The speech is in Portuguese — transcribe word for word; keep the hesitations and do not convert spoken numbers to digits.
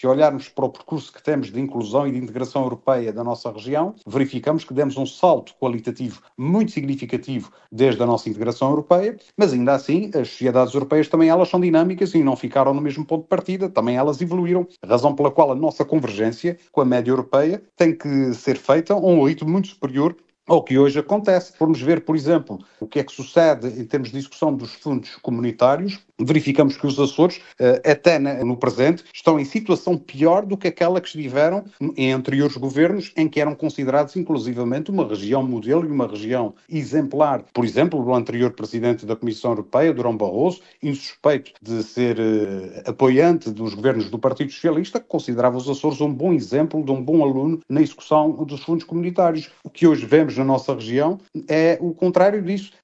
se olharmos para o percurso que temos de inclusão e de integração europeia da nossa região, verificamos que demos um salto qualitativo muito significativo desde a nossa integração europeia, mas ainda assim as sociedades europeias também elas são dinâmicas e não ficaram no mesmo ponto de partida, também elas evoluíram, razão pela qual a nossa convergência com a média europeia tem que ser feita a um ritmo muito superior ao que hoje acontece. Formos ver, por exemplo, o que é que sucede em termos de execução dos fundos comunitários, verificamos que os Açores, até no presente, estão em situação pior do que aquela que estiveram em anteriores governos, em que eram considerados inclusivamente uma região modelo e uma região exemplar. Por exemplo, o anterior presidente da Comissão Europeia, Durão Barroso, insuspeito de ser uh, apoiante dos governos do Partido Socialista, considerava os Açores um bom exemplo de um bom aluno na execução dos fundos comunitários. O que hoje vemos na nossa região é o contrário disso.